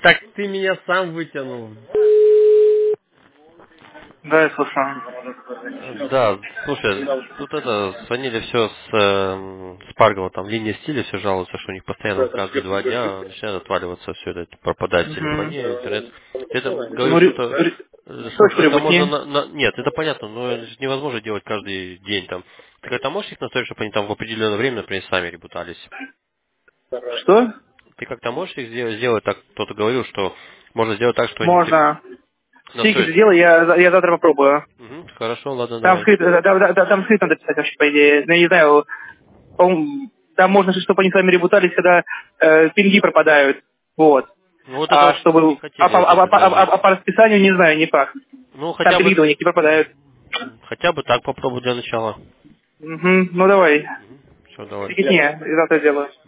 Так ты меня сам вытянул. Да, я слушаю. Да, слушай, тут звонили все с Паргова, там линия стиля, все жалуются, что у них постоянно каждые 2 дня начинает отваливаться все это, пропадает Угу. телефония, интернет. Ты там Ну, говоришь, что это, срочку это можно, ребутни. нет, это понятно, но это же невозможно делать каждый день там. Ты как-то можешь их настроить, чтобы они там в определенное время, например, сами ребутались? Что? Ты как-то можешь их сделать так, кто-то говорил, что можно сделать так, что они Можно. Стики настроить. сделай, я завтра попробую. Мгм, хорошо, ладно, Там давай. скрипт, там скрипт надо писать вообще, по идее. Ну, я не знаю, по-моему, там можно, чтобы они с вами ребутались, когда пинги пропадают. Вот. Ну вот это А вот мы не чтобы... хотели это предложить. А по расписанию не знаю, не факт. Ну Там хотя бы пинги у них не пропадают. хотя бы так попробуй для начала. Угу. Ну давай. Все, давай. Фигня, и завтра сделаю.